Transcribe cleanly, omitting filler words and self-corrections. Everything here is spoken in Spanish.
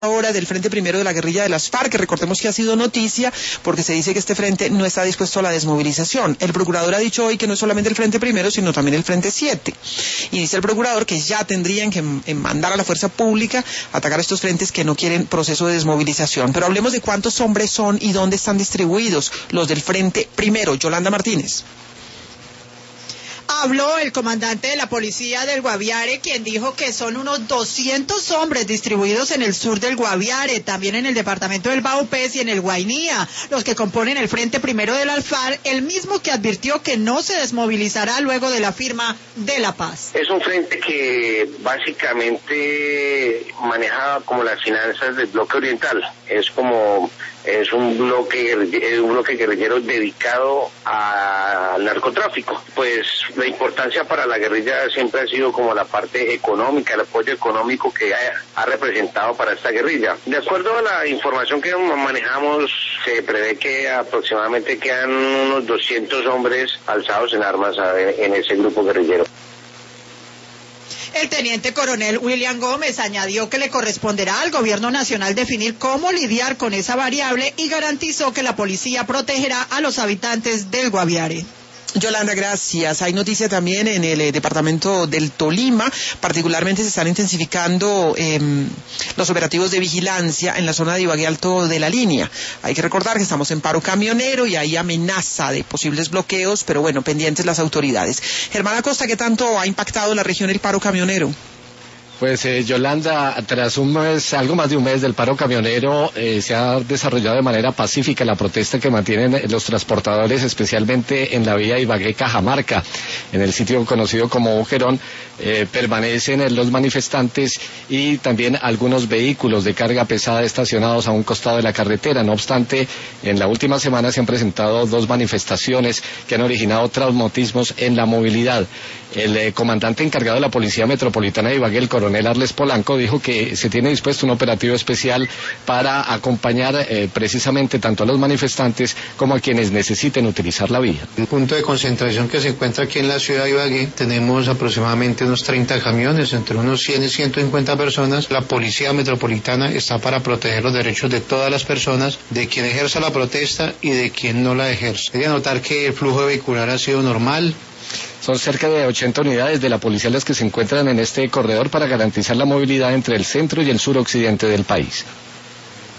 ahora del Frente Primero de la Guerrilla de las FARC, que recordemos que ha sido noticia porque se dice que este frente no está dispuesto a la desmovilización. El procurador ha dicho hoy que no es solamente el Frente Primero, sino también el Frente 7. Y dice el procurador que ya tendrían que mandar a la fuerza pública a atacar a estos frentes que no quieren proceso de desmovilización. Pero hablemos de cuántos hombres son y dónde están distribuidos los del Frente Primero. Yolanda Martínez. Habló el comandante de la policía del Guaviare, quien dijo que son unos 200 hombres distribuidos en el sur del Guaviare, también en el departamento del Baupés y en el Guainía, los que componen el Frente Primero del Alfar, el mismo que advirtió que no se desmovilizará luego de la firma de la paz. Es un frente que básicamente maneja como las finanzas del bloque oriental, es un bloque guerrillero dedicado al narcotráfico. Pues la importancia para la guerrilla siempre ha sido como la parte económica, el apoyo económico que ha representado para esta guerrilla. De acuerdo a la información que manejamos, se prevé que aproximadamente quedan unos 200 hombres alzados en armas en ese grupo guerrillero. El teniente coronel William Gómez añadió que le corresponderá al gobierno nacional definir cómo lidiar con esa variable y garantizó que la policía protegerá a los habitantes del Guaviare. Yolanda, gracias. Hay noticia también en el departamento del Tolima, particularmente se están intensificando los operativos de vigilancia en la zona de Ibagué Alto de la Línea. Hay que recordar que estamos en paro camionero y hay amenaza de posibles bloqueos, pero bueno, pendientes las autoridades. Germán Acosta, ¿qué tanto ha impactado la región el paro camionero? Pues Yolanda, tras un mes, algo más de un mes del paro camionero, se ha desarrollado de manera pacífica la protesta que mantienen los transportadores, especialmente en la vía Ibagué-Cajamarca, en el sitio conocido como Boquerón. Permanecen los manifestantes y también algunos vehículos de carga pesada estacionados a un costado de la carretera. No obstante, en la última semana se han presentado dos manifestaciones que han originado traumatismos en la movilidad. El comandante encargado de la Policía Metropolitana de Ibagué, el coronel Arles Polanco, dijo que se tiene dispuesto un operativo especial para acompañar precisamente tanto a los manifestantes como a quienes necesiten utilizar la vía. El punto de concentración que se encuentra aquí en la ciudad de Ibagué, tenemos aproximadamente unos 30 camiones, entre unos 100 y 150 personas. La Policía Metropolitana está para proteger los derechos de todas las personas, de quien ejerza la protesta y de quien no la ejerce. Hay que notar que el flujo vehicular ha sido normal. Son cerca de 80 unidades de la policía las que se encuentran en este corredor para garantizar la movilidad entre el centro y el suroccidente del país.